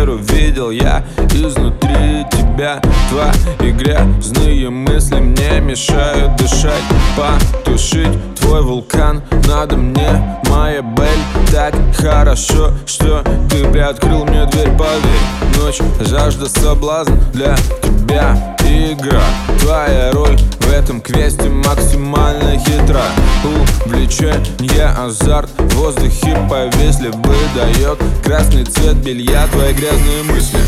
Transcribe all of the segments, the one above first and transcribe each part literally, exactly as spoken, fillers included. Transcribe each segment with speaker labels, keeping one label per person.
Speaker 1: мир увидел я изнутри тебя. Твои грязные мысли мне мешают дышать. Потушить твой вулкан надо мне, моя боль. Так хорошо, что ты приоткрыл мне дверь, поверь. Ночь, жажда, соблазн для тебя игра. Твоя роль в этом квесте максимально хитра. Увлечение, азарт в воздухе повисли. Выдает красный цвет белья твои грязные мысли.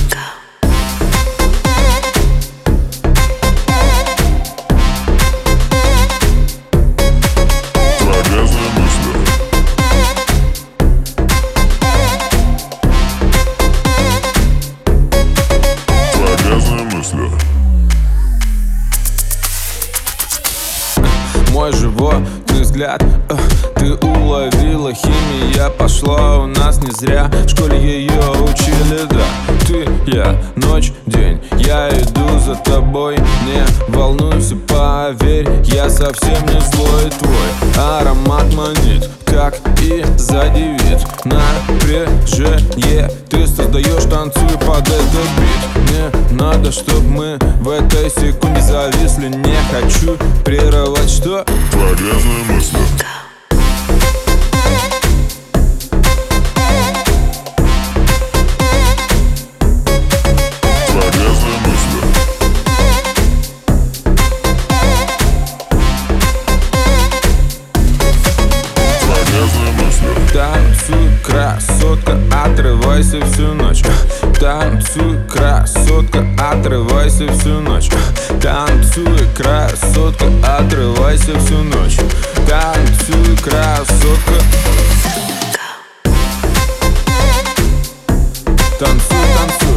Speaker 1: Мой животный взгляд, э, ты уловила, химия пошла у нас не зря. В школе ее учили, да. Ты, я, ночь, день, я иду за тобой. Не волнуйся, поверь, я совсем не злой. Твой аромат манит, как и задевит. Напряжение ты создаешь, танцуй под этот бит. Мне надо, чтоб мы в этой секунде зависли. Не хочу прерывать, что?
Speaker 2: Твои грязные мысли. Твои грязные мысли. Твои грязные мысли.
Speaker 1: Танцуй, красотка, отрывайся всю ночь. Танцуй, красотка, отрывайся всю ночь. Танцуй, красотка, отрывайся всю ночь. Танцуй, красотка. Танцуй, танцуй.